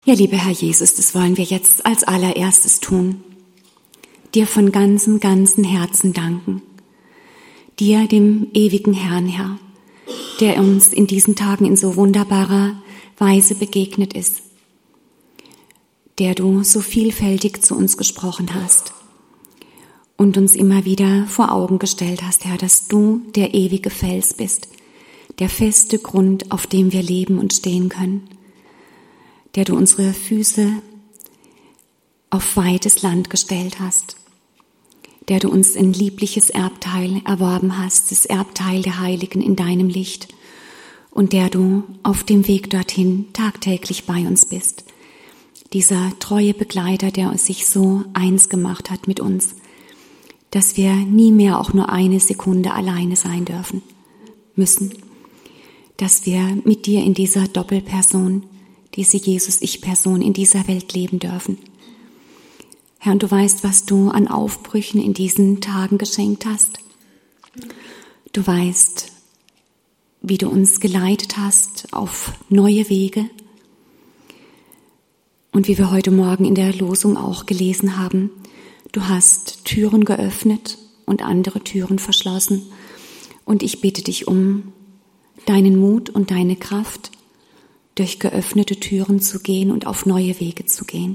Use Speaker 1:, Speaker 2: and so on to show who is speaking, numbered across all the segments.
Speaker 1: Ja, lieber Herr Jesus, das wollen wir jetzt als allererstes tun. Dir von ganzem Herzen danken. Dir, dem ewigen Herrn, Herr, der uns in diesen Tagen in so wunderbarer Weise begegnet ist, der du so vielfältig zu uns gesprochen hast und uns immer wieder vor Augen gestellt hast, Herr, dass du der ewige Fels bist, der feste Grund, auf dem wir leben und stehen können, der du unsere Füße auf weites Land gestellt hast, der du uns ein liebliches Erbteil erworben hast, das Erbteil der Heiligen in deinem Licht, und der du auf dem Weg dorthin tagtäglich bei uns bist. Dieser treue Begleiter, der sich so eins gemacht hat mit uns, dass wir nie mehr auch nur eine Sekunde alleine sein müssen, dass wir mit dir in dieser Doppelperson, diese Jesus-Ich-Person in dieser Welt leben dürfen. Herr, und du weißt, was du an Aufbrüchen in diesen Tagen geschenkt hast. Du weißt, wie du uns geleitet hast auf neue Wege. Und wie wir heute Morgen in der Losung auch gelesen haben, du hast Türen geöffnet und andere Türen verschlossen. Und ich bitte dich um deinen Mut und deine Kraft, durch geöffnete Türen zu gehen und auf neue Wege zu gehen.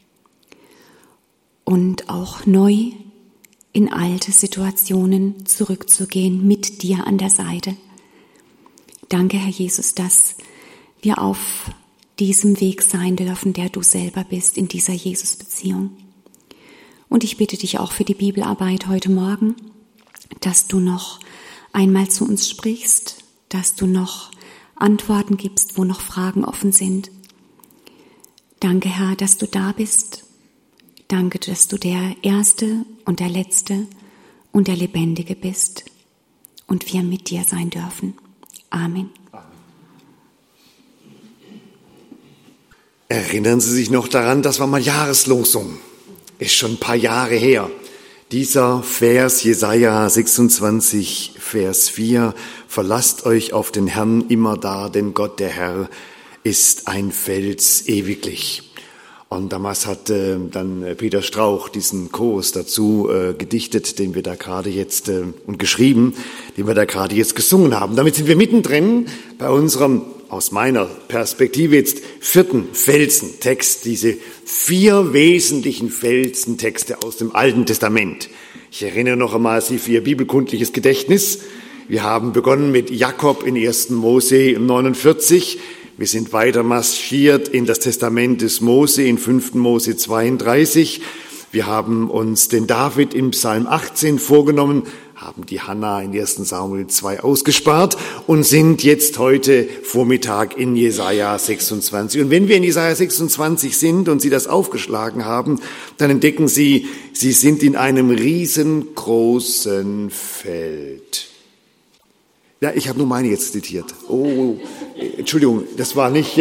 Speaker 1: Und auch neu in alte Situationen zurückzugehen mit dir an der Seite. Danke, Herr Jesus, dass wir auf diesem Weg sein dürfen, der du selber bist, in dieser Jesus-Beziehung. Und ich bitte dich auch für die Bibelarbeit heute Morgen, dass du noch einmal zu uns sprichst, dass du noch Antworten gibst, wo noch Fragen offen sind. Danke, Herr, dass du da bist. Danke, dass du der Erste und der Letzte und der Lebendige bist und wir mit dir sein dürfen. Amen.
Speaker 2: Erinnern Sie sich noch daran, das war mal Jahreslosung. Ist schon ein paar Jahre her. Dieser Vers, Jesaja 26, Vers 4, verlasst euch auf den Herrn immerdar, denn Gott, der Herr, ist ein Fels ewiglich. Und damals hat dann Peter Strauch diesen Chorus dazu gedichtet, den wir da gerade jetzt und geschrieben, den wir da gerade jetzt gesungen haben. Damit sind wir mittendrin bei unserem, aus meiner Perspektive jetzt, 4. Felsentext, diese 4 wesentlichen Felsentexte aus dem Alten Testament. Ich erinnere noch einmal Sie für Ihr bibelkundliches Gedächtnis. Wir haben begonnen mit Jakob in 1. Mose 49. Wir sind weiter marschiert in das Testament des Mose in 5. Mose 32. Wir haben uns den David im Psalm 18 vorgenommen, haben die Hannah in 1. Samuel 2 ausgespart und sind jetzt heute Vormittag in Jesaja 26. Und wenn wir in Jesaja 26 sind und Sie das aufgeschlagen haben, dann entdecken Sie, Sie sind in einem riesengroßen Feld. Ja, ich habe nur meine jetzt zitiert. Oh, Entschuldigung, das war nicht.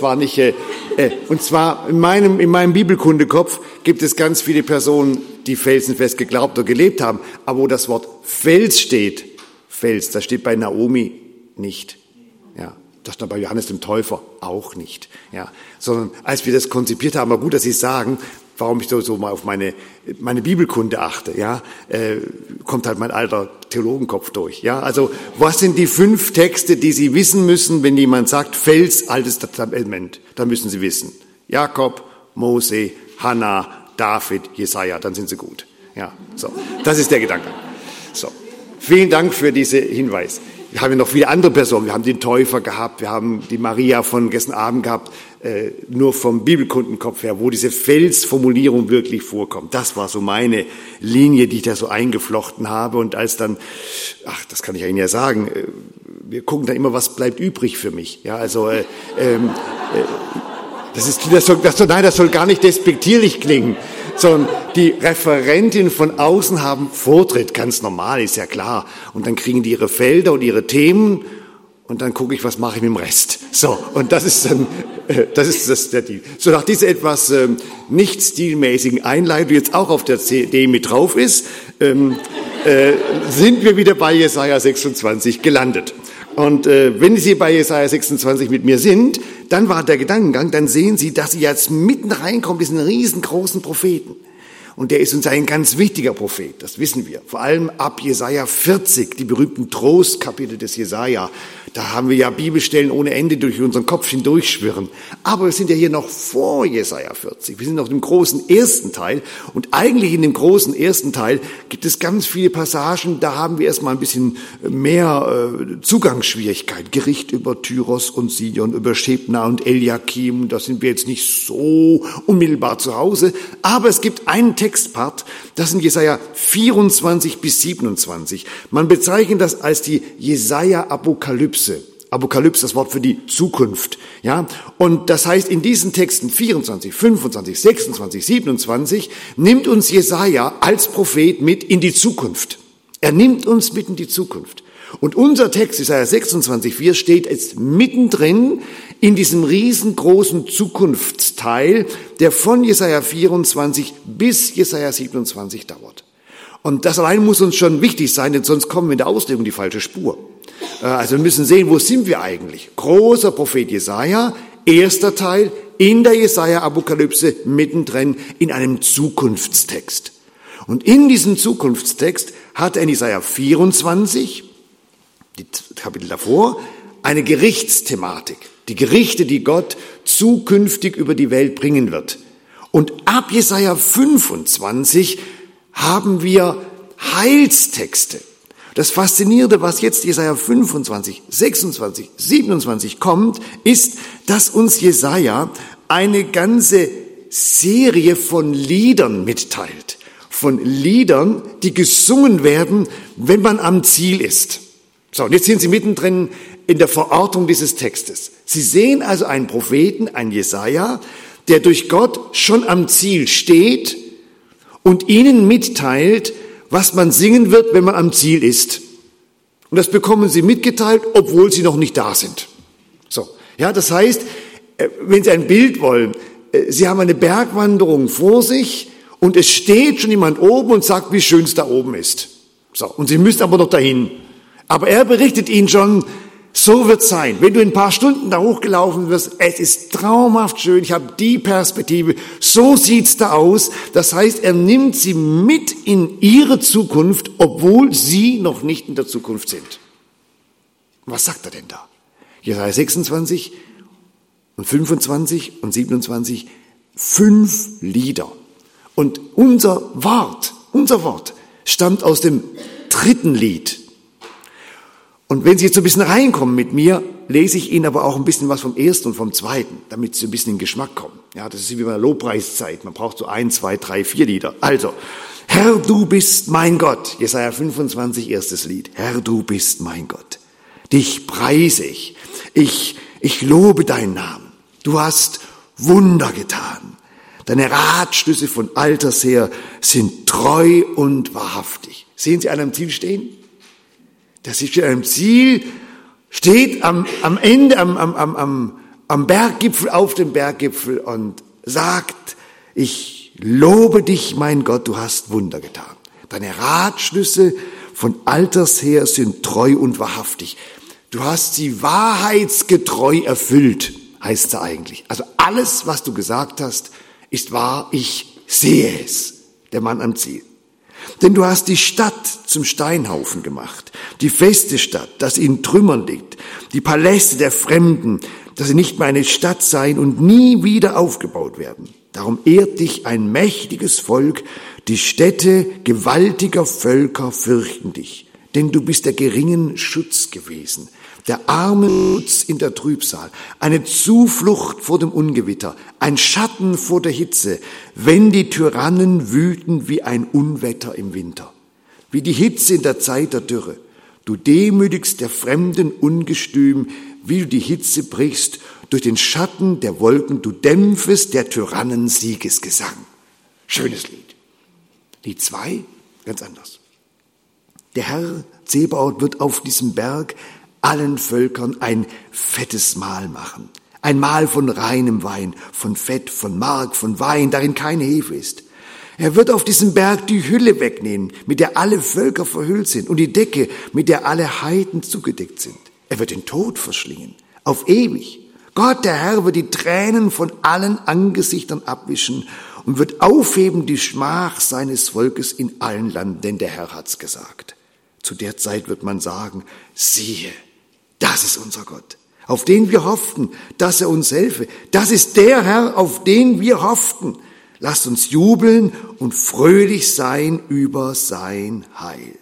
Speaker 2: Und zwar in meinem Bibelkundekopf gibt es ganz viele Personen, die felsenfest geglaubt oder gelebt haben, aber wo das Wort Fels steht, Fels, das steht bei Naomi nicht. Ja, das stand bei Johannes dem Täufer auch nicht. Ja, sondern als wir das konzipiert haben, war gut, dass Sie sagen, warum ich so mal auf meine Bibelkunde achte, ja, kommt halt mein alter Theologenkopf durch, ja. Also, was sind die 5 Texte, die Sie wissen müssen, wenn jemand sagt, Fels, Altes Testament? Dann müssen Sie wissen. Jakob, Mose, Hannah, David, Jesaja, dann sind Sie gut. Ja, so. Das ist der Gedanke. So. Vielen Dank für diesen Hinweis. Wir haben ja noch viele andere Personen. Wir haben den Täufer gehabt, wir haben die Maria von gestern Abend gehabt, nur vom Bibelkundenkopf her, wo diese Felsformulierung wirklich vorkommt. Das war so meine Linie, die ich da so eingeflochten habe. Und als dann, das kann ich Ihnen ja sagen, wir gucken dann immer, was bleibt übrig für mich. Ja, also das soll gar nicht despektierlich klingen, sondern die Referentinnen von außen haben Vortritt, ganz normal, ist ja klar. Und dann kriegen die ihre Felder und ihre Themen und dann gucke ich, was mache ich mit dem Rest. So, und das ist dann, der Deal. So, nach dieser etwas nicht stilmäßigen Einleitung, die jetzt auch auf der CD mit drauf ist, sind wir wieder bei Jesaja 26 gelandet. Und wenn Sie bei Jesaja 26 mit mir sind, dann war der Gedankengang, dann sehen Sie, dass Sie jetzt mitten reinkommen, diesen riesengroßen Propheten. Und der ist uns ein ganz wichtiger Prophet, das wissen wir. Vor allem ab Jesaja 40, die berühmten Trostkapitel des Jesaja. Da haben wir ja Bibelstellen ohne Ende durch unseren Kopf hindurchschwirren. Aber wir sind ja hier noch vor Jesaja 40. Wir sind noch im großen ersten Teil. Und eigentlich in dem großen ersten Teil gibt es ganz viele Passagen, da haben wir erstmal ein bisschen mehr Zugangsschwierigkeit. Gericht über Tyros und Sidon, über Schebna und Eliakim. Da sind wir jetzt nicht so unmittelbar zu Hause. Aber es gibt einen Textpart, das sind Jesaja 24 bis 27. Man bezeichnet das als die Jesaja-Apokalypse. Apokalypse, das Wort für die Zukunft, ja. Und das heißt, in diesen Texten 24, 25, 26, 27 nimmt uns Jesaja als Prophet mit in die Zukunft. Er nimmt uns mit in die Zukunft. Und unser Text, Jesaja 26, 4, steht jetzt mittendrin in diesem riesengroßen Zukunftsteil, der von Jesaja 24 bis Jesaja 27 dauert. Und das allein muss uns schon wichtig sein, denn sonst kommen wir in der Auslegung die falsche Spur. Also wir müssen sehen, wo sind wir eigentlich? Großer Prophet Jesaja, erster Teil in der Jesaja-Apokalypse, mittendrin in einem Zukunftstext. Und in diesem Zukunftstext hat er in Jesaja 24, die Kapitel davor, eine Gerichtsthematik. Die Gerichte, die Gott zukünftig über die Welt bringen wird. Und ab Jesaja 25 haben wir Heilstexte. Das Faszinierende, was jetzt Jesaja 25, 26, 27 kommt, ist, dass uns Jesaja eine ganze Serie von Liedern mitteilt. Von Liedern, die gesungen werden, wenn man am Ziel ist. So, und jetzt sind Sie mittendrin in der Verortung dieses Textes. Sie sehen also einen Propheten, einen Jesaja, der durch Gott schon am Ziel steht und ihnen mitteilt, was man singen wird, wenn man am Ziel ist. Und das bekommen sie mitgeteilt, obwohl sie noch nicht da sind. So, ja, das heißt, wenn Sie ein Bild wollen, Sie haben eine Bergwanderung vor sich und es steht schon jemand oben und sagt, wie schön es da oben ist. So, und Sie müssen aber noch dahin. Aber er berichtet Ihnen schon, so wird's sein. Wenn du in ein paar Stunden da hochgelaufen wirst, es ist traumhaft schön, ich habe die Perspektive, so sieht's da aus. Das heißt, er nimmt sie mit in ihre Zukunft, obwohl sie noch nicht in der Zukunft sind. Was sagt er denn da? Jesaja 26 und 25 und 27, 5 Lieder. Und unser Wort stammt aus dem 3. Lied. Und wenn Sie jetzt so ein bisschen reinkommen mit mir, lese ich Ihnen aber auch ein bisschen was vom 1. und vom 2., damit Sie ein bisschen in den Geschmack kommen. Ja, das ist wie bei einer Lobpreiszeit. Man braucht so 1, 2, 3, 4 Lieder. Also, Herr, du bist mein Gott. Jesaja 25, erstes Lied. Herr, du bist mein Gott. Dich preise ich. Ich lobe deinen Namen. Du hast Wunder getan. Deine Ratschlüsse von alters her sind treu und wahrhaftig. Sehen Sie einen am Ziel stehen? Das ist an einem Ziel, steht am Ende, am Berggipfel, auf dem Berggipfel und sagt, ich lobe dich, mein Gott, du hast Wunder getan. Deine Ratschlüsse von alters her sind treu und wahrhaftig. Du hast sie wahrheitsgetreu erfüllt, heißt es eigentlich. Also alles, was du gesagt hast, ist wahr, ich sehe es, der Mann am Ziel. Denn du hast die Stadt zum Steinhaufen gemacht, die feste Stadt, dass in Trümmern liegt, die Paläste der Fremden, dass sie nicht mehr eine Stadt seien und nie wieder aufgebaut werden. Darum ehrt dich ein mächtiges Volk, die Städte gewaltiger Völker fürchten dich. Denn du bist der geringen Schutz gewesen, der armen Schutz in der Trübsal, eine Zuflucht vor dem Ungewitter, ein Schatten vor der Hitze, wenn die Tyrannen wüten wie ein Unwetter im Winter, wie die Hitze in der Zeit der Dürre. Du demütigst der Fremden Ungestüm, wie du die Hitze brichst, durch den Schatten der Wolken, du dämpfest der Tyrannen Siegesgesang. Schönes Lied. Lied 2, ganz anders. Der Herr Zebaoth wird auf diesem Berg allen Völkern ein fettes Mahl machen. Ein Mahl von reinem Wein, von Fett, von Mark, von Wein, darin keine Hefe ist. Er wird auf diesem Berg die Hülle wegnehmen, mit der alle Völker verhüllt sind, und die Decke, mit der alle Heiden zugedeckt sind. Er wird den Tod verschlingen, auf ewig. Gott, der Herr, wird die Tränen von allen Angesichtern abwischen und wird aufheben die Schmach seines Volkes in allen Landen, denn der Herr hat's gesagt. Zu der Zeit wird man sagen, siehe, das ist unser Gott, auf den wir hofften, dass er uns helfe. Das ist der Herr, auf den wir hofften. Lasst uns jubeln und fröhlich sein über sein Heil.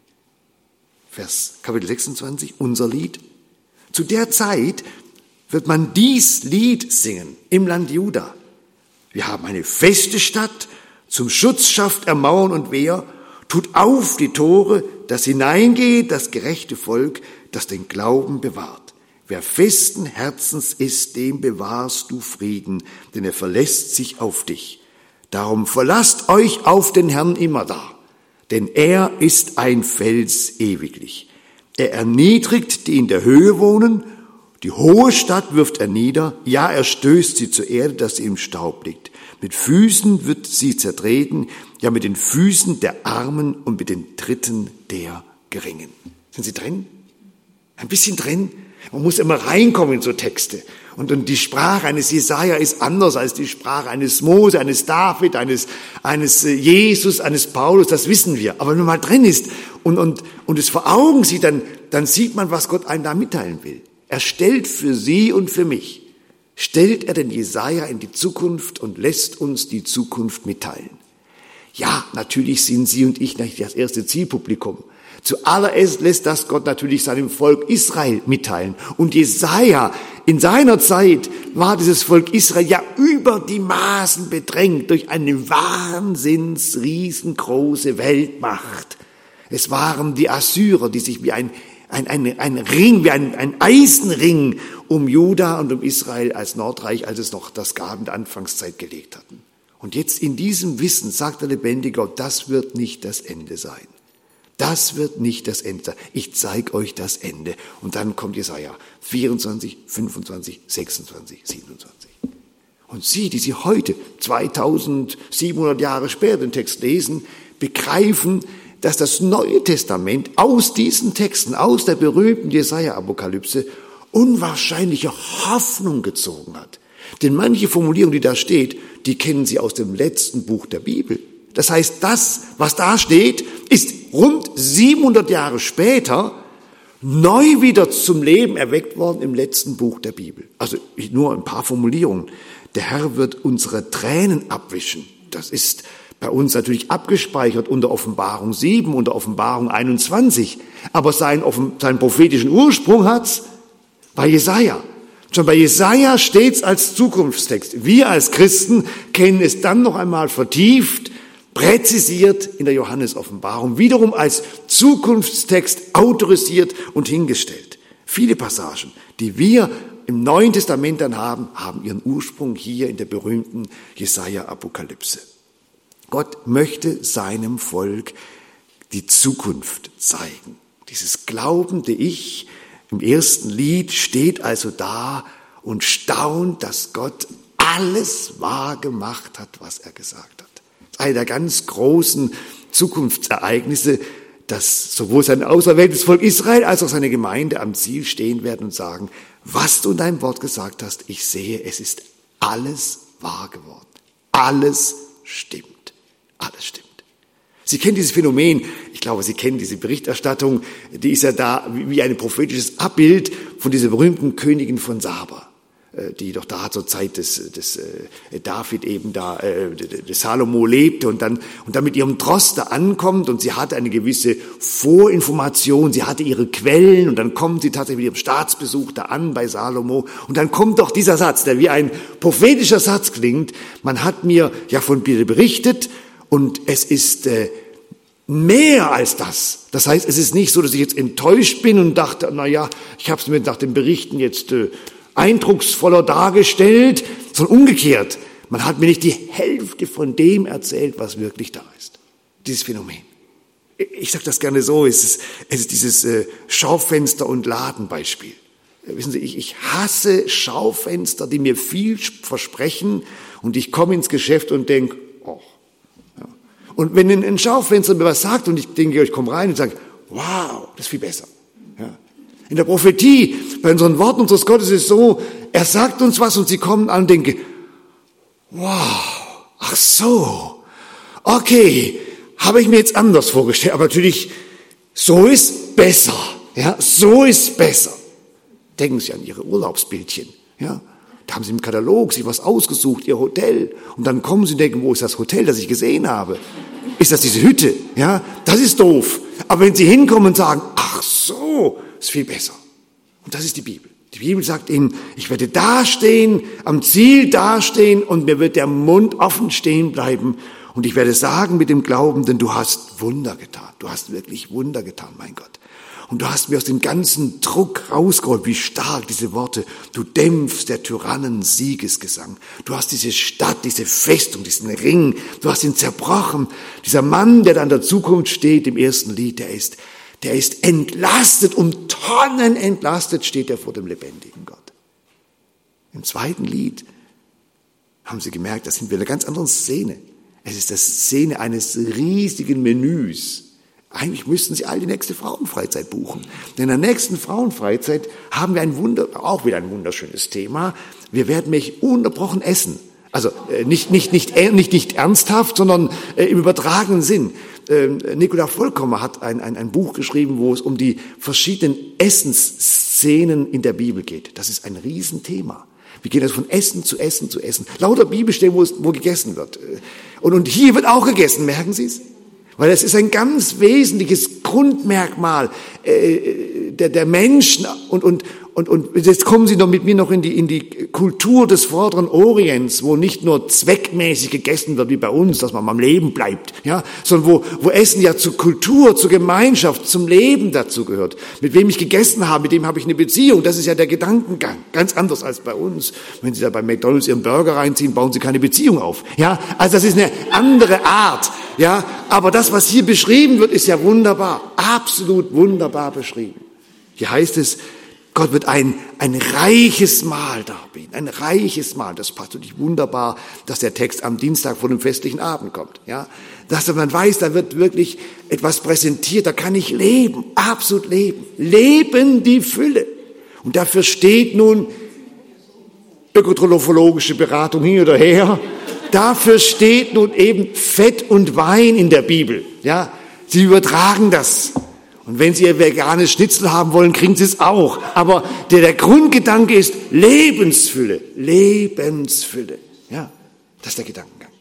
Speaker 2: Kapitel 26, unser Lied. Zu der Zeit wird man dies Lied singen im Land Juda. Wir haben eine feste Stadt, zum Schutz schafft er Mauern und Wehr, tut auf die Tore, dass hineingeht das gerechte Volk, das den Glauben bewahrt. Wer festen Herzens ist, dem bewahrst du Frieden, denn er verlässt sich auf dich. Darum verlasst euch auf den Herrn immerdar, denn er ist ein Fels ewiglich. Er erniedrigt, die in der Höhe wohnen, die hohe Stadt wirft er nieder, ja, er stößt sie zur Erde, dass sie im Staub liegt. Mit Füßen wird sie zertreten, ja, mit den Füßen der Armen und mit den Tritten der Geringen. Sind Sie drin? Ein bisschen drin? Man muss immer reinkommen in so Texte. Und die Sprache eines Jesaja ist anders als die Sprache eines Mose, eines David, eines Jesus, eines Paulus, das wissen wir. Aber wenn man mal drin ist und es vor Augen sieht, dann sieht man, was Gott einem da mitteilen will. Er stellt für Sie und für mich, stellt er den Jesaja in die Zukunft und lässt uns die Zukunft mitteilen. Ja, natürlich sind Sie und ich nicht das erste Zielpublikum. Zuallererst lässt das Gott natürlich seinem Volk Israel mitteilen. Und Jesaja, in seiner Zeit war dieses Volk Israel ja über die Maßen bedrängt durch eine wahnsinns riesengroße Weltmacht. Es waren die Assyrer, die sich wie ein Ring, wie ein Eisenring um Juda und um Israel als Nordreich, als es noch das gab in der Anfangszeit, gelegt hatten. Und jetzt in diesem Wissen sagt der lebendige Gott, das wird nicht das Ende sein. Das wird nicht das Ende sein. Ich zeige euch das Ende. Und dann kommt Jesaja 24, 25, 26, 27. Und Sie, die Sie heute, 2700 Jahre später den Text lesen, begreifen, dass das Neue Testament aus diesen Texten, aus der berühmten Jesaja-Apokalypse, unwahrscheinliche Hoffnung gezogen hat. Denn manche Formulierung, die da steht, die kennen Sie aus dem letzten Buch der Bibel. Das heißt, das, was da steht, ist rund 700 Jahre später neu wieder zum Leben erweckt worden im letzten Buch der Bibel. Also nur ein paar Formulierungen. Der Herr wird unsere Tränen abwischen. Das ist bei uns natürlich abgespeichert unter Offenbarung 7, unter Offenbarung 21. Aber seinen prophetischen Ursprung hat's bei Jesaja. Schon bei Jesaja steht's als Zukunftstext. Wir als Christen kennen es dann noch einmal vertieft, präzisiert in der Johannes-Offenbarung, wiederum als Zukunftstext autorisiert und hingestellt. Viele Passagen, die wir im Neuen Testament dann haben ihren Ursprung hier in der berühmten Jesaja-Apokalypse. Gott möchte seinem Volk die Zukunft zeigen. Dieses glaubende Ich im ersten Lied steht also da und staunt, dass Gott alles wahr gemacht hat, was er gesagt hat. Das ist eine der ganz großen Zukunftsereignisse, dass sowohl sein auserwähltes Volk Israel als auch seine Gemeinde am Ziel stehen werden und sagen, was du in deinem Wort gesagt hast, ich sehe, es ist alles wahr geworden. Alles stimmt. Alles stimmt. Sie kennen dieses Phänomen, ich glaube, Sie kennen diese Berichterstattung, die ist ja da wie ein prophetisches Abbild von dieser berühmten Königin von Saba, die doch da zur Zeit des David eben da, des Salomo lebte und dann mit ihrem Tross da ankommt und sie hatte eine gewisse Vorinformation, sie hatte ihre Quellen und dann kommt sie tatsächlich mit ihrem Staatsbesuch da an bei Salomo und dann kommt doch dieser Satz, der wie ein prophetischer Satz klingt, man hat mir ja von dir berichtet, und es ist mehr als das. Das heißt, es ist nicht so, dass ich jetzt enttäuscht bin und dachte, ich habe es mir nach den Berichten jetzt eindrucksvoller dargestellt, sondern umgekehrt. Man hat mir nicht die Hälfte von dem erzählt, was wirklich da ist. Dieses Phänomen. Ich sage das gerne so, es ist dieses Schaufenster- und Ladenbeispiel. Wissen Sie, ich hasse Schaufenster, die mir viel versprechen und ich komme ins Geschäft und denke, und wenn ein Schaufenster mir was sagt und ich denke, ich komme rein und sage, wow, das ist viel besser. Ja. In der Prophetie, bei unseren Worten unseres Gottes ist es so, Er sagt uns was und sie kommen an und denken, wow, ach so, okay, habe ich mir jetzt anders vorgestellt, aber natürlich, so ist besser, ja, so ist besser. Denken Sie an Ihre Urlaubsbildchen, ja. Da haben Sie im Katalog sich was ausgesucht, Ihr Hotel. Und dann kommen Sie und denken, wo ist das Hotel, das ich gesehen habe? Ist das diese Hütte? Ja, das ist doof. Aber wenn Sie hinkommen und sagen, ach so, ist viel besser. Und das ist die Bibel. Die Bibel sagt Ihnen, ich werde dastehen, am Ziel dastehen und mir wird der Mund offen stehen bleiben. Und ich werde sagen mit dem Glauben, denn du hast Wunder getan. Du hast wirklich Wunder getan, mein Gott. Und du hast mir aus dem ganzen Druck rausgeholt, wie stark diese Worte. Du dämpfst der Tyrannen Siegesgesang. Du hast diese Stadt, diese Festung, diesen Ring, du hast ihn zerbrochen. Dieser Mann, der da in der Zukunft steht, im ersten Lied, der ist entlastet, um Tonnen entlastet steht er vor dem lebendigen Gott. Im zweiten Lied haben sie gemerkt, da sind wir in einer ganz anderen Szene. Es ist die Szene eines riesigen Menüs. Eigentlich müssten Sie all die nächste Frauenfreizeit buchen. Denn in der nächsten Frauenfreizeit haben wir auch wieder ein wunderschönes Thema. Wir werden mich ununterbrochen essen. Also nicht ernsthaft, sondern im übertragenen Sinn. Nicola Vollkommer hat ein Buch geschrieben, wo es um die verschiedenen Essensszenen in der Bibel geht. Das ist ein Riesenthema. Wir gehen also von Essen zu Essen zu Essen. Lauter Bibelstellen, wo gegessen wird. Und hier wird auch gegessen, merken Sie es? Weil es ist ein ganz wesentliches Grundmerkmal der Menschen und jetzt kommen Sie noch mit mir noch in die Kultur des Vorderen Orients, wo nicht nur zweckmäßig gegessen wird wie bei uns, dass man am Leben bleibt, ja, sondern wo Essen ja zur Kultur, zur Gemeinschaft, zum Leben dazu gehört. Mit wem ich gegessen habe, mit dem habe ich eine Beziehung. Das ist ja der Gedankengang, ganz anders als bei uns. Wenn Sie da bei McDonald's Ihren Burger reinziehen, bauen Sie keine Beziehung auf, ja. Also das ist eine andere Art, ja. Aber das, was hier beschrieben wird, ist ja wunderbar, absolut wunderbar beschrieben. Hier heißt es, Gott wird ein reiches Mahl darbieten, ein reiches Mahl. Das passt natürlich wunderbar, dass der Text am Dienstag vor dem festlichen Abend kommt. Ja, dass man weiß, da wird wirklich etwas präsentiert, da kann ich leben, absolut leben. Leben die Fülle. Und dafür steht nun ökotrophologische Beratung hin oder her. Dafür steht nun eben Fett und Wein in der Bibel. Ja, sie übertragen das. Und wenn Sie Ihr veganes Schnitzel haben wollen, kriegen Sie es auch. Aber der Grundgedanke ist Lebensfülle. Lebensfülle. Ja, das ist der Gedankengang.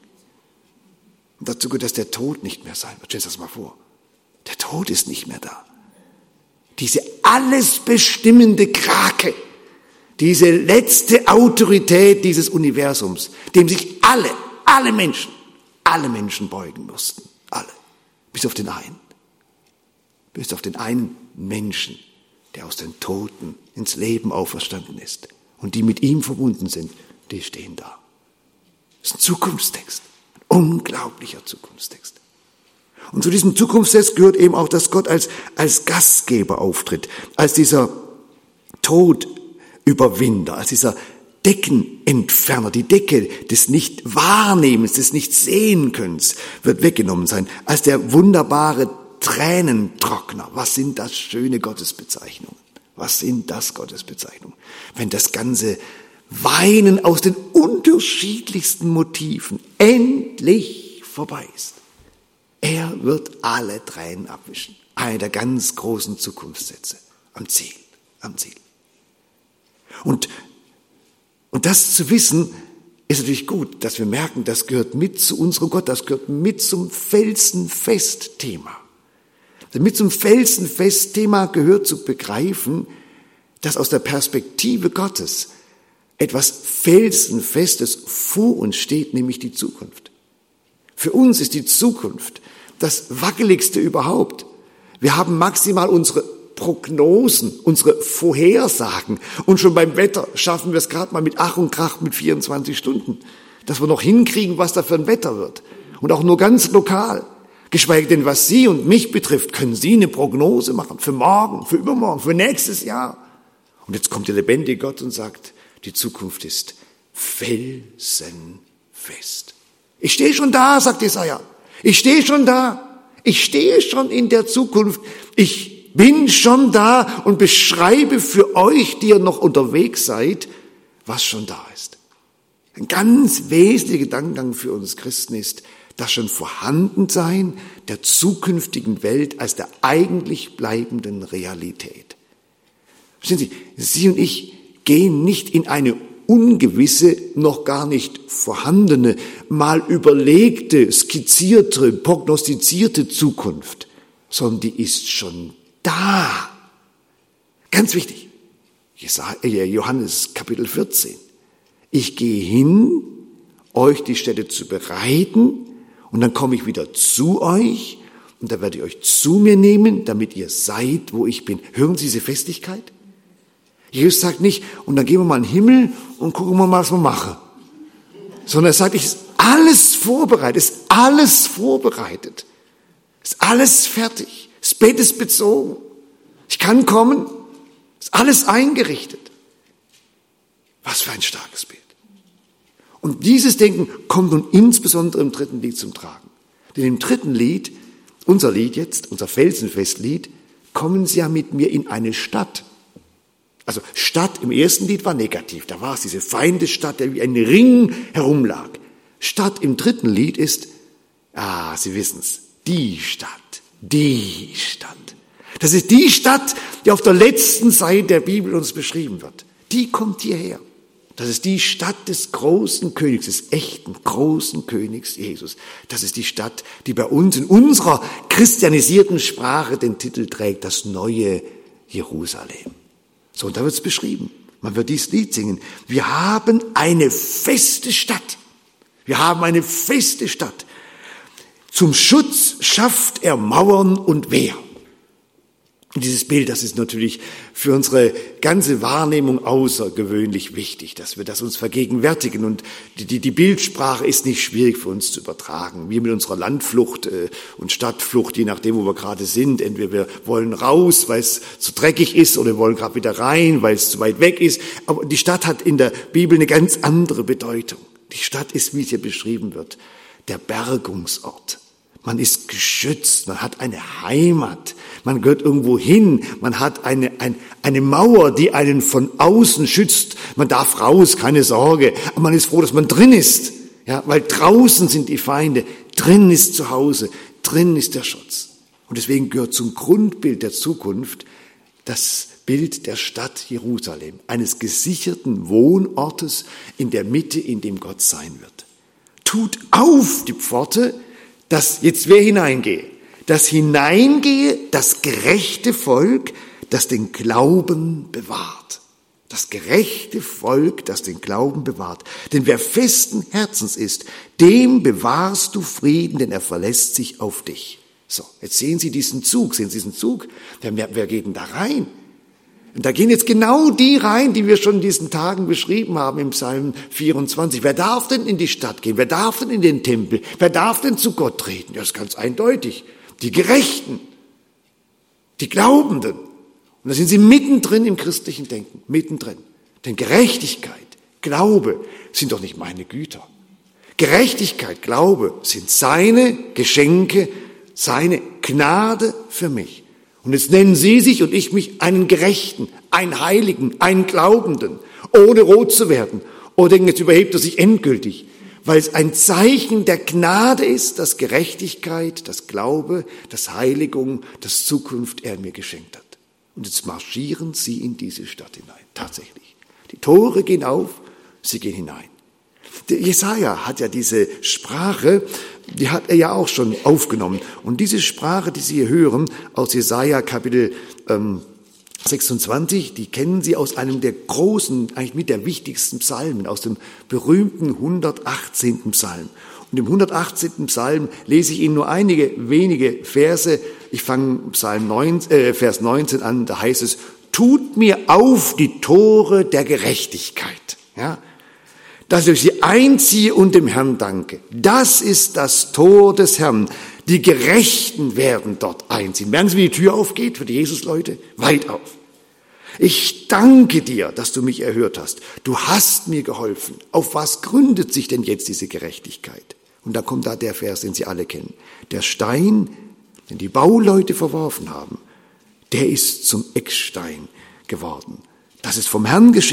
Speaker 2: Und dazu gehört, dass der Tod nicht mehr sein wird. Stell dir das mal vor. Der Tod ist nicht mehr da. Diese alles bestimmende Krake, diese letzte Autorität dieses Universums, dem sich alle Menschen beugen mussten. Alle. Bis auf den einen. Bis auf den einen Menschen, der aus den Toten ins Leben auferstanden ist. Und die mit ihm verbunden sind, die stehen da. Das ist ein Zukunftstext, ein unglaublicher Zukunftstext. Und zu diesem Zukunftstext gehört eben auch, dass Gott als Gastgeber auftritt, als dieser Todüberwinder, als dieser Deckenentferner. Die Decke des Nicht-Wahrnehmens, des Nicht-Sehen-Könnens wird weggenommen sein, als der wunderbare Tränentrockner. Was sind das schöne Gottesbezeichnungen? Was sind das Gottesbezeichnungen? Wenn das ganze Weinen aus den unterschiedlichsten Motiven endlich vorbei ist. Er wird alle Tränen abwischen. Einer der ganz großen Zukunftssätze. Am Ziel. Und das zu wissen, ist natürlich gut, dass wir merken, das gehört mit zu unserem Gott, das gehört mit zum Felsenfest-Thema. Mit zum Felsenfest-Thema gehört zu begreifen, dass aus der Perspektive Gottes etwas Felsenfestes vor uns steht, nämlich die Zukunft. Für uns ist die Zukunft das Wackeligste überhaupt. Wir haben maximal unsere Prognosen, unsere Vorhersagen. Und schon beim Wetter schaffen wir es gerade mal mit Ach und Krach mit 24 Stunden, dass wir noch hinkriegen, was da für ein Wetter wird. Und auch nur ganz lokal. Geschweige denn, was Sie und mich betrifft, können Sie eine Prognose machen für morgen, für übermorgen, für nächstes Jahr. Und jetzt kommt der lebendige Gott und sagt, die Zukunft ist felsenfest. Ich stehe schon da, sagt Jesaja. Ich stehe schon da. Ich stehe schon in der Zukunft. Ich bin schon da und beschreibe für euch, die ihr noch unterwegs seid, was schon da ist. Ein ganz wesentlicher Gedankengang für uns Christen ist das schon Vorhandensein der zukünftigen Welt als der eigentlich bleibenden Realität. Verstehen Sie, Sie und ich gehen nicht in eine ungewisse, noch gar nicht vorhandene, mal überlegte, skizzierte, prognostizierte Zukunft, sondern die ist schon da. Ganz wichtig. Johannes Kapitel 14. Ich gehe hin, euch die Stätte zu bereiten, und dann komme ich wieder zu euch, und da werde ich euch zu mir nehmen, damit ihr seid, wo ich bin. Hören Sie diese Festigkeit? Jesus sagt nicht, und dann gehen wir mal in den Himmel und gucken wir mal, was wir machen. Sondern er sagt, ist alles vorbereitet, ist alles vorbereitet. Ist alles fertig. Das Bett ist bezogen. Ich kann kommen. Ist alles eingerichtet. Was für ein starkes Bild. Und dieses Denken kommt nun insbesondere im dritten Lied zum Tragen. Denn im dritten Lied, unser Lied jetzt, unser Felsenfestlied, kommen Sie ja mit mir in eine Stadt. Also Stadt im ersten Lied war negativ. Da war es diese Feindesstadt, der wie ein Ring herumlag. Stadt im dritten Lied ist, Sie wissen's, die Stadt. Die Stadt. Das ist die Stadt, die auf der letzten Seite der Bibel uns beschrieben wird. Die kommt hierher. Das ist die Stadt des großen Königs, des echten großen Königs Jesus. Das ist die Stadt, die bei uns in unserer christianisierten Sprache den Titel trägt, das neue Jerusalem. So, und da wird es beschrieben. Man wird dieses Lied singen. Wir haben eine feste Stadt. Wir haben eine feste Stadt. Zum Schutz schafft er Mauern und Wehr. Und dieses Bild, das ist natürlich für unsere ganze Wahrnehmung außergewöhnlich wichtig, dass wir das uns vergegenwärtigen. Und die Bildsprache ist nicht schwierig für uns zu übertragen. Wir mit unserer Landflucht und Stadtflucht, je nachdem, wo wir gerade sind. Entweder wir wollen raus, weil es zu dreckig ist, oder wir wollen gerade wieder rein, weil es zu weit weg ist. Aber die Stadt hat in der Bibel eine ganz andere Bedeutung. Die Stadt ist, wie es hier beschrieben wird, der Bergungsort. Man ist geschützt, man hat eine Heimat, man gehört irgendwo hin, man hat eine Mauer, die einen von außen schützt. Man darf raus, keine Sorge, aber man ist froh, dass man drin ist, ja, weil draußen sind die Feinde, drin ist zu Hause, drin ist der Schutz. Und deswegen gehört zum Grundbild der Zukunft das Bild der Stadt Jerusalem, eines gesicherten Wohnortes in der Mitte, in dem Gott sein wird. Tut auf die Pforte, dass jetzt wer hineingehe? Das hineingehe, das gerechte Volk, das den Glauben bewahrt. Das gerechte Volk, das den Glauben bewahrt. Denn wer festen Herzens ist, dem bewahrst du Frieden, denn er verlässt sich auf dich. So, jetzt sehen Sie diesen Zug. Sehen Sie diesen Zug? Wer geht denn da rein? Und da gehen jetzt genau die rein, die wir schon in diesen Tagen beschrieben haben im Psalm 24. Wer darf denn in die Stadt gehen? Wer darf denn in den Tempel? Wer darf denn zu Gott treten? Ja, das ist ganz eindeutig. Die Gerechten, die Glaubenden. Und da sind sie mittendrin im christlichen Denken, mittendrin. Denn Gerechtigkeit, Glaube sind doch nicht meine Güter. Gerechtigkeit, Glaube sind seine Geschenke, seine Gnade für mich. Und jetzt nennen Sie sich und ich mich einen Gerechten, einen Heiligen, einen Glaubenden, ohne rot zu werden. Oder denken, jetzt überhebt er sich endgültig, weil es ein Zeichen der Gnade ist, dass Gerechtigkeit, das Glaube, das Heiligung, das Zukunft er mir geschenkt hat. Und jetzt marschieren Sie in diese Stadt hinein, tatsächlich. Die Tore gehen auf, Sie gehen hinein. Der Jesaja hat ja diese Sprache, die hat er ja auch schon aufgenommen. Und diese Sprache, die Sie hier hören, aus Jesaja Kapitel 26, die kennen Sie aus einem der großen, eigentlich mit der wichtigsten Psalmen, aus dem berühmten 118. Psalm. Und im 118. Psalm lese ich Ihnen nur einige wenige Verse. Ich fange Vers 19 an, da heißt es, tut mir auf die Tore der Gerechtigkeit. Ja? Dass ich sie einziehe und dem Herrn danke. Das ist das Tor des Herrn. Die Gerechten werden dort einziehen. Merken Sie, wie die Tür aufgeht für die Jesusleute? Weit auf. Ich danke dir, dass du mich erhört hast. Du hast mir geholfen. Auf was gründet sich denn jetzt diese Gerechtigkeit? Und da kommt da der Vers, den Sie alle kennen. Der Stein, den die Bauleute verworfen haben, der ist zum Eckstein geworden. Das ist vom Herrn geschehen.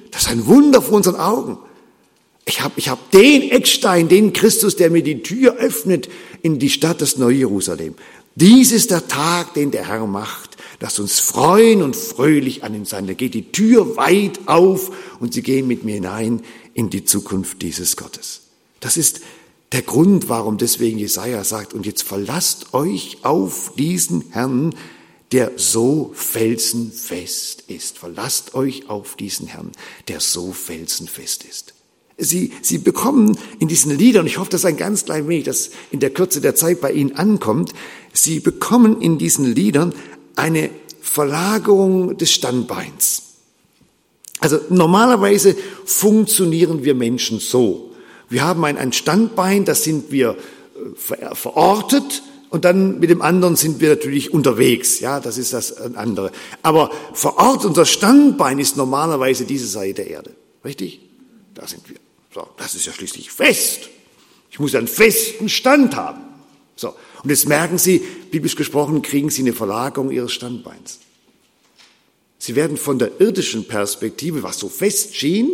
Speaker 2: Das ist ein Wunder vor unseren Augen. Ich hab den Eckstein, den Christus, der mir die Tür öffnet in die Stadt, das neue Jerusalem. Dies ist der Tag, den der Herr macht. Lasst uns freuen und fröhlich an ihm sein. Da geht die Tür weit auf und sie gehen mit mir hinein in die Zukunft dieses Gottes. Das ist der Grund, warum deswegen Jesaja sagt, und jetzt verlasst euch auf diesen Herrn, der so felsenfest ist. Verlasst euch auf diesen Herrn, der so felsenfest ist. Sie bekommen in diesen Liedern, ich hoffe, dass ein ganz klein wenig, das in der Kürze der Zeit bei Ihnen ankommt, Sie bekommen in diesen Liedern eine Verlagerung des Standbeins. Also normalerweise funktionieren wir Menschen so. Wir haben ein Standbein, das sind wir verortet und dann mit dem anderen sind wir natürlich unterwegs. Ja, das ist das andere. Aber verortet, unser Standbein ist normalerweise diese Seite der Erde. Richtig? Da sind wir. So, das ist ja schließlich fest. Ich muss einen festen Stand haben. So, und jetzt merken Sie, biblisch gesprochen, kriegen Sie eine Verlagerung Ihres Standbeins. Sie werden von der irdischen Perspektive, was so fest schien,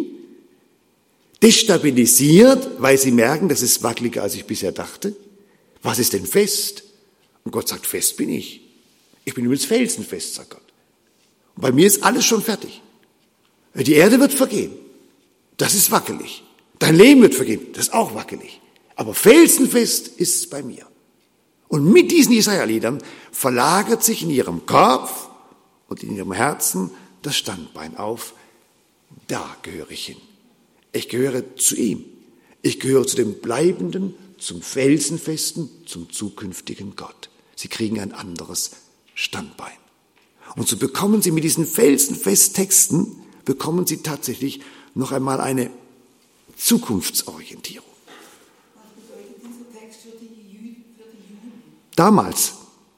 Speaker 2: destabilisiert, weil Sie merken, das ist wackeliger, als ich bisher dachte. Was ist denn fest? Und Gott sagt, fest bin ich. Ich bin übrigens felsenfest, sagt Gott. Und bei mir ist alles schon fertig. Die Erde wird vergehen. Das ist wackelig. Dein Leben wird vergehen. Das ist auch wackelig. Aber felsenfest ist es bei mir. Und mit diesen Jesaja-Liedern verlagert sich in ihrem Kopf und in ihrem Herzen das Standbein auf. Da gehöre ich hin. Ich gehöre zu ihm. Ich gehöre zu dem Bleibenden, zum Felsenfesten, zum zukünftigen Gott. Sie kriegen ein anderes Standbein. Und so bekommen Sie mit diesen Felsenfest-Texten, bekommen Sie tatsächlich noch einmal eine Zukunftsorientierung.
Speaker 3: Was bedeutet dieser Text für die Juden?
Speaker 2: Damals.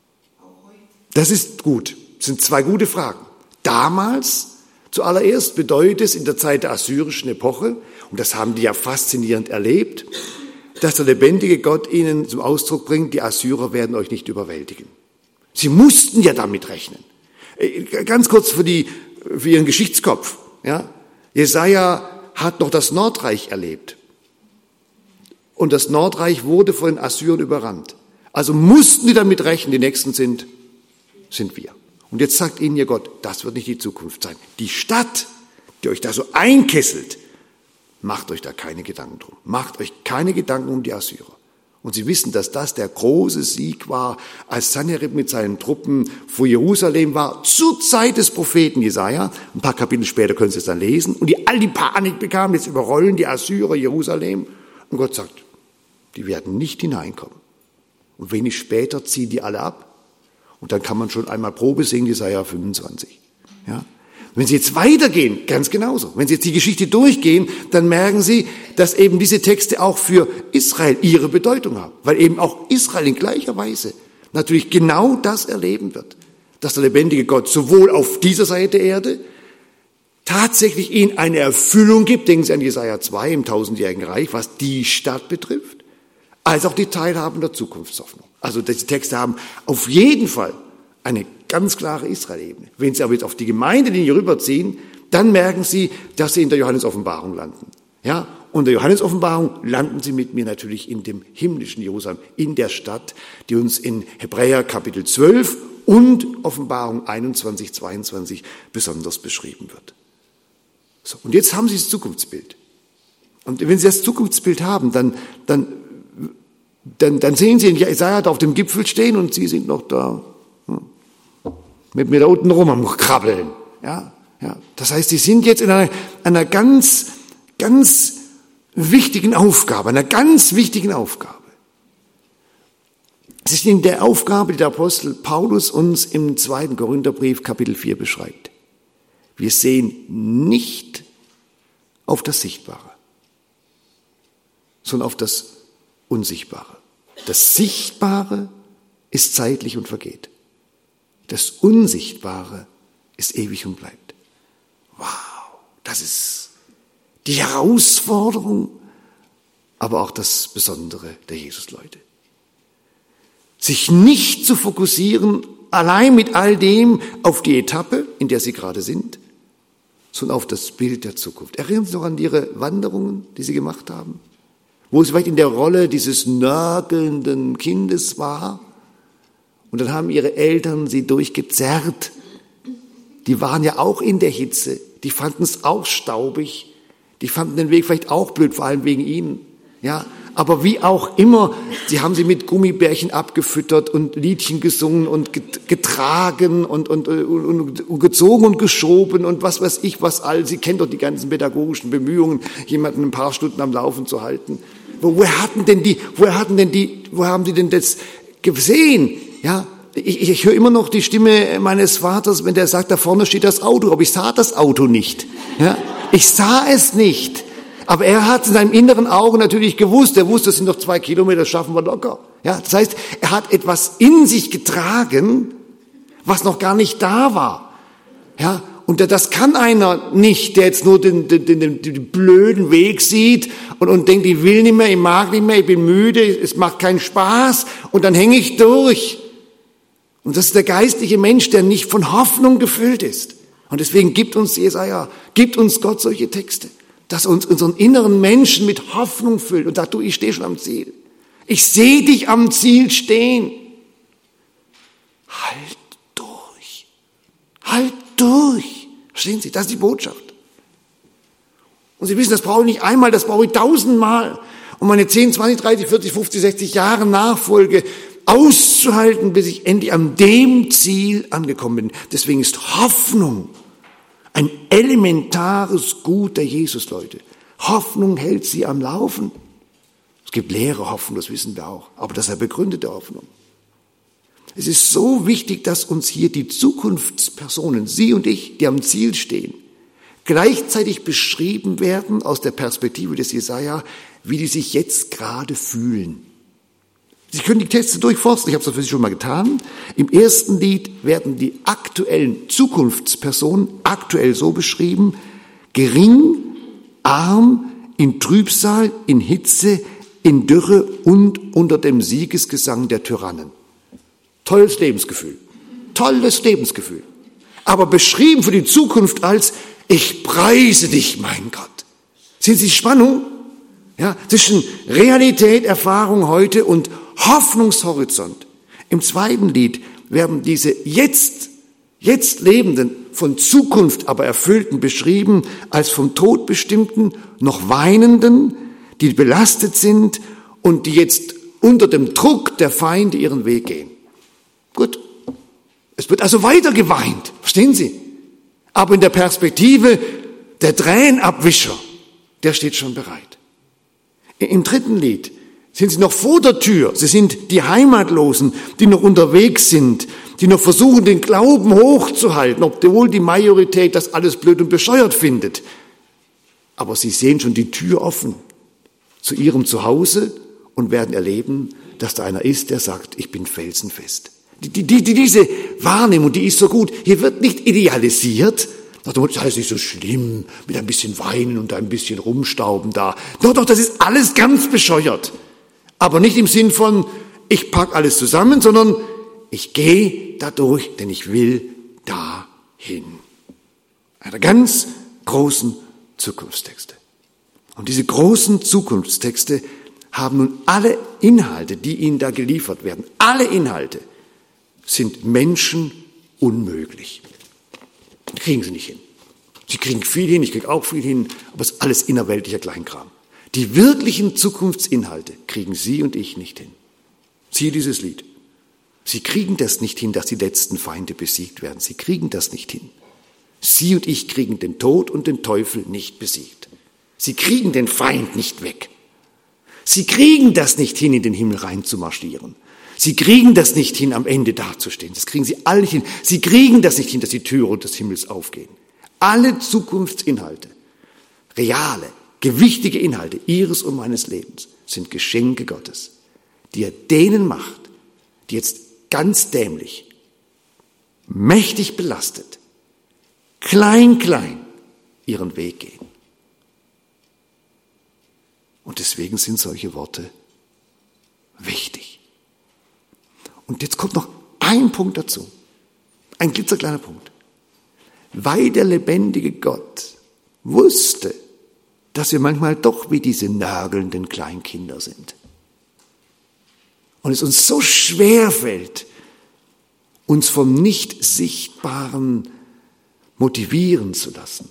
Speaker 2: Das ist gut. Das sind zwei gute Fragen. Damals, zuallererst bedeutet es in der Zeit der assyrischen Epoche, und das haben die ja faszinierend erlebt, dass der lebendige Gott ihnen zum Ausdruck bringt, die Assyrer werden euch nicht überwältigen. Sie mussten ja damit rechnen. Ganz kurz für Ihren Geschichtskopf. Ja? Jesaja hat noch das Nordreich erlebt. Und das Nordreich wurde von den Assyrern überrannt. Also mussten die damit rechnen, die Nächsten sind wir. Und jetzt sagt ihnen ihr Gott, das wird nicht die Zukunft sein. Die Stadt, die euch da so einkesselt, macht euch da keine Gedanken drum. Macht euch keine Gedanken um die Assyrer. Und sie wissen, dass das der große Sieg war, als Sanherib mit seinen Truppen vor Jerusalem war, zur Zeit des Propheten Jesaja. Ein paar Kapitel später können Sie es dann lesen. Und die all die Panik bekamen, jetzt überrollen die Assyrer Jerusalem. Und Gott sagt, die werden nicht hineinkommen. Und wenig später ziehen die alle ab. Und dann kann man schon einmal Probe singen, Jesaja 25. Ja? Wenn Sie jetzt weitergehen, ganz genauso. Wenn Sie jetzt die Geschichte durchgehen, dann merken Sie, dass eben diese Texte auch für Israel ihre Bedeutung haben. Weil eben auch Israel in gleicher Weise natürlich genau das erleben wird. Dass der lebendige Gott sowohl auf dieser Seite der Erde tatsächlich ihnen eine Erfüllung gibt, denken Sie an Jesaja 2 im 1000-jährigen Reich, was die Stadt betrifft, als auch die Teilhabe der Zukunftshoffnung. Also diese Texte haben auf jeden Fall eine ganz klare Israel-Ebene. Wenn Sie aber jetzt auf die Gemeindelinie rüberziehen, dann merken Sie, dass Sie in der Johannes-Offenbarung landen. Ja? Und in der Johannes-Offenbarung landen Sie mit mir natürlich in dem himmlischen Jerusalem, in der Stadt, die uns in Hebräer Kapitel 12 und Offenbarung 21, 22 besonders beschrieben wird. So, und jetzt haben Sie das Zukunftsbild. Und wenn Sie das Zukunftsbild haben, dann sehen Sie Jesaja da auf dem Gipfel stehen und Sie sind noch da mit mir da unten rum am Krabbeln. Ja. Das heißt, Sie sind jetzt in einer ganz, ganz wichtigen Aufgabe, Es ist in der Aufgabe, die der Apostel Paulus uns im 2. Korintherbrief Kapitel 4 beschreibt. Wir sehen nicht auf das Sichtbare, sondern auf das Unsichtbare. Das Sichtbare ist zeitlich und vergeht. Das Unsichtbare ist ewig und bleibt. Wow, das ist die Herausforderung, aber auch das Besondere der Jesusleute. Sich nicht zu fokussieren, allein mit all dem auf die Etappe, in der sie gerade sind, sondern auf das Bild der Zukunft. Erinnern Sie sich noch an Ihre Wanderungen, die Sie gemacht haben? Wo Sie vielleicht in der Rolle dieses nörgelnden Kindes war? Und dann haben Ihre Eltern Sie durchgezerrt. Die waren ja auch in der Hitze. Die fanden es auch staubig. Die fanden den Weg vielleicht auch blöd, vor allem wegen Ihnen. Ja, aber wie auch immer, sie haben sie mit Gummibärchen abgefüttert und Liedchen gesungen und getragen und gezogen und geschoben und was weiß ich was all. Sie kennen doch die ganzen pädagogischen Bemühungen, jemanden ein paar Stunden am Laufen zu halten. Wo haben Sie denn das gesehen? Ja, ich höre immer noch die Stimme meines Vaters, wenn der sagt, da vorne steht das Auto, aber ich sah das Auto nicht. Ja, ich sah es nicht. Aber er hat in seinem inneren Auge natürlich gewusst, er wusste, das sind noch 2 Kilometer, das schaffen wir locker. Ja, das heißt, er hat etwas in sich getragen, was noch gar nicht da war. Ja, und das kann einer nicht, der jetzt nur den blöden Weg sieht und denkt, ich will nicht mehr, ich mag nicht mehr, ich bin müde, es macht keinen Spaß und dann hänge ich durch. Und das ist der geistliche Mensch, der nicht von Hoffnung gefüllt ist. Und deswegen gibt uns Jesaja, gibt uns Gott solche Texte, dass uns unseren inneren Menschen mit Hoffnung füllt und sagt, du, ich stehe schon am Ziel. Ich sehe dich am Ziel stehen. Halt durch. Halt durch. Verstehen Sie, das ist die Botschaft. Und Sie wissen, das brauche ich nicht einmal, das brauche ich 1000-mal. Um meine 10, 20, 30, 40, 50, 60 Jahre Nachfolge auszuhalten, bis ich endlich an dem Ziel angekommen bin. Deswegen ist Hoffnung ein elementares Gut der Jesus-Leute. Hoffnung hält sie am Laufen. Es gibt leere Hoffnung, das wissen wir auch. Aber das ist eine begründete Hoffnung. Es ist so wichtig, dass uns hier die Zukunftspersonen, Sie und ich, die am Ziel stehen, gleichzeitig beschrieben werden aus der Perspektive des Jesaja, wie die sich jetzt gerade fühlen. Sie können die Texte durchforsten, ich habe es für Sie schon mal getan. Im ersten Lied werden die aktuellen Zukunftspersonen aktuell so beschrieben: gering, arm, in Trübsal, in Hitze, in Dürre und unter dem Siegesgesang der Tyrannen. Tolles Lebensgefühl, tolles Lebensgefühl. Aber beschrieben für die Zukunft als: ich preise dich, mein Gott. Sehen Sie die Spannung? Ja, zwischen Realität, Erfahrung heute und Hoffnungshorizont. Im zweiten Lied werden diese jetzt Lebenden, von Zukunft aber Erfüllten beschrieben als vom Tod bestimmten, noch Weinenden, die belastet sind und die jetzt unter dem Druck der Feinde ihren Weg gehen. Gut, es wird also weiter geweint, verstehen Sie? Aber in der Perspektive der Tränenabwischer, der steht schon bereit. Im dritten Lied sind sie noch vor der Tür. Sie sind die Heimatlosen, die noch unterwegs sind, die noch versuchen, den Glauben hochzuhalten, obwohl die Majorität das alles blöd und bescheuert findet. Aber sie sehen schon die Tür offen zu ihrem Zuhause und werden erleben, dass da einer ist, der sagt, ich bin felsenfest. Diese Wahrnehmung, die ist so gut. Hier wird nicht idealisiert. Das ist alles nicht so schlimm, mit ein bisschen Weinen und ein bisschen Rumstauben da. Doch, das ist alles ganz bescheuert. Aber nicht im Sinn von, ich pack alles zusammen, sondern ich gehe da durch, denn ich will dahin. Eine ganz großen Zukunftstexte. Und diese großen Zukunftstexte haben nun alle Inhalte, die ihnen da geliefert werden. Alle Inhalte sind Menschen unmöglich. Das kriegen sie nicht hin. Sie kriegen viel hin, ich kriege auch viel hin, aber es ist alles innerweltlicher Kleinkram. Die wirklichen Zukunftsinhalte kriegen Sie und ich nicht hin. Siehe dieses Lied. Sie kriegen das nicht hin, dass die letzten Feinde besiegt werden. Sie kriegen das nicht hin. Sie und ich kriegen den Tod und den Teufel nicht besiegt. Sie kriegen den Feind nicht weg. Sie kriegen das nicht hin, in den Himmel reinzumarschieren. Sie kriegen das nicht hin, am Ende dazustehen. Das kriegen Sie alle nicht hin. Sie kriegen das nicht hin, dass die Türe des Himmels aufgehen. Alle Zukunftsinhalte, reale, gewichtige Inhalte Ihres und meines Lebens sind Geschenke Gottes, die er denen macht, die jetzt ganz dämlich, mächtig belastet, klein ihren Weg gehen. Und deswegen sind solche Worte wichtig. Und jetzt kommt noch ein Punkt dazu, ein klitzekleiner Punkt. weil der lebendige Gott wusste, dass wir manchmal doch wie diese nörgelnden Kleinkinder sind. Und es uns so schwer fällt, uns vom Nicht-Sichtbaren motivieren zu lassen,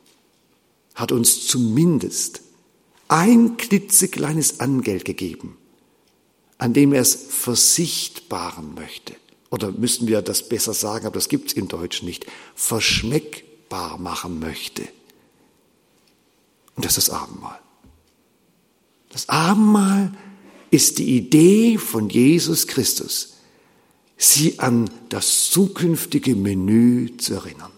Speaker 2: hat uns zumindest ein klitzekleines Angeld gegeben, an dem er es versichtbaren möchte. Oder müssten wir das besser sagen, aber das gibt es im Deutschen nicht, verschmeckbar machen möchte. Und das ist das Abendmahl. Das Abendmahl ist die Idee von Jesus Christus, sie an das zukünftige Menü zu erinnern.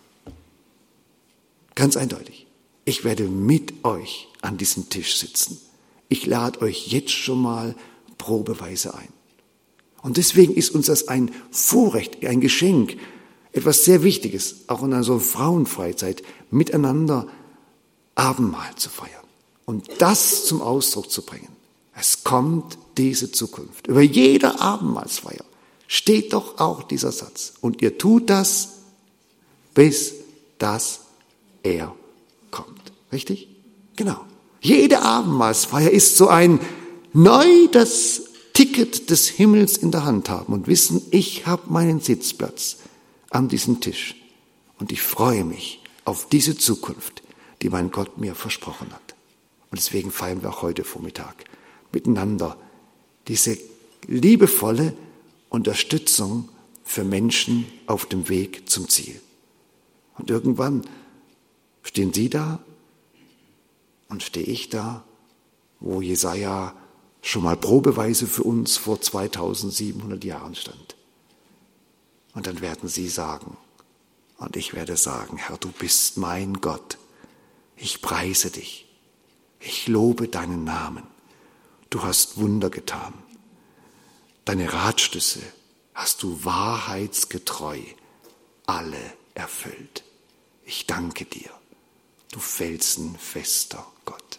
Speaker 2: Ganz eindeutig. Ich werde mit euch an diesem Tisch sitzen. Ich lade euch jetzt schon mal probeweise ein. Und deswegen ist uns das ein Vorrecht, ein Geschenk, etwas sehr Wichtiges, auch in einer so Frauenfreizeit, miteinander Abendmahl zu feiern und das zum Ausdruck zu bringen. Es kommt diese Zukunft. Über jeder Abendmahlsfeier steht doch auch dieser Satz. Und ihr tut das, bis dass er kommt. Richtig? Genau. Jede Abendmahlsfeier ist so ein neu das Ticket des Himmels in der Hand haben und wissen, ich habe meinen Sitzplatz an diesem Tisch. Und ich freue mich auf diese Zukunft, die mein Gott mir versprochen hat. Und deswegen feiern wir auch heute Vormittag miteinander diese liebevolle Unterstützung für Menschen auf dem Weg zum Ziel. Und irgendwann stehen Sie da und stehe ich da, wo Jesaja schon mal probeweise für uns vor 2700 Jahren stand. Und dann werden Sie sagen, und ich werde sagen, Herr, du bist mein Gott. Ich preise dich. Ich lobe deinen Namen. Du hast Wunder getan. Deine Ratschlüsse hast du wahrheitsgetreu alle erfüllt. Ich danke dir, du felsenfester Gott.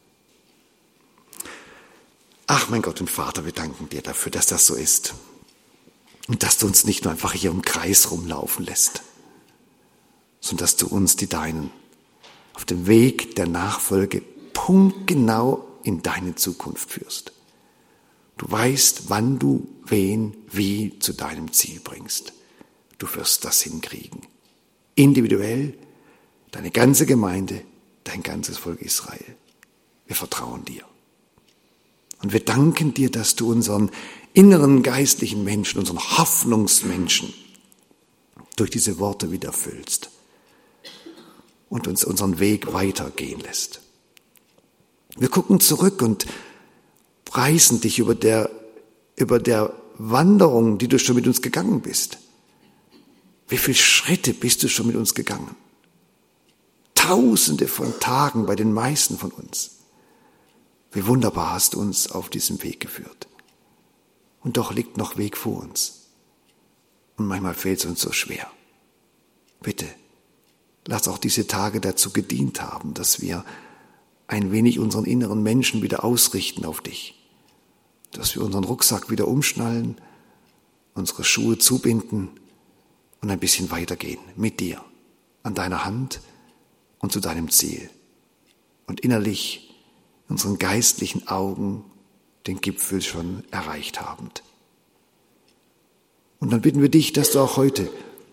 Speaker 2: Ach, mein Gott und Vater, wir danken dir dafür, dass das so ist. Und dass du uns nicht nur einfach hier im Kreis rumlaufen lässt, sondern dass du uns, die Deinen, auf dem Weg der Nachfolge punktgenau in deine Zukunft führst. Du weißt, wann du wen wie zu deinem Ziel bringst. Du wirst das hinkriegen. Individuell, deine ganze Gemeinde, dein ganzes Volk Israel. Wir vertrauen dir. Und wir danken dir, dass du unseren inneren geistlichen Menschen, unseren Hoffnungsmenschen durch diese Worte wieder füllst und uns unseren Weg weitergehen lässt. Wir gucken zurück und preisen dich über der Wanderung, die du schon mit uns gegangen bist. Wie viele Schritte bist du schon mit uns gegangen? Tausende von Tagen bei den meisten von uns. Wie wunderbar hast du uns auf diesem Weg geführt. Und doch liegt noch Weg vor uns. Und manchmal fällt es uns so schwer. Bitte, lass auch diese Tage dazu gedient haben, dass wir ein wenig unseren inneren Menschen wieder ausrichten auf dich. Dass wir unseren Rucksack wieder umschnallen, unsere Schuhe zubinden und ein bisschen weitergehen mit dir, an deiner Hand und zu deinem Ziel. Und innerlich unseren geistlichen Augen den Gipfel schon erreicht habend. Und dann bitten wir dich, dass du auch heute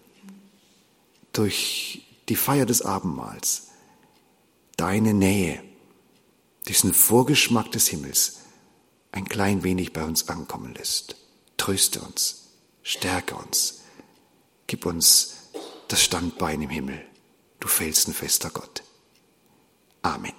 Speaker 2: durch die Feier des Abendmahls deine Nähe, diesen Vorgeschmack des Himmels ein klein wenig bei uns ankommen lässt. Tröste uns, stärke uns, gib uns das Standbein im Himmel, du felsenfester Gott. Amen.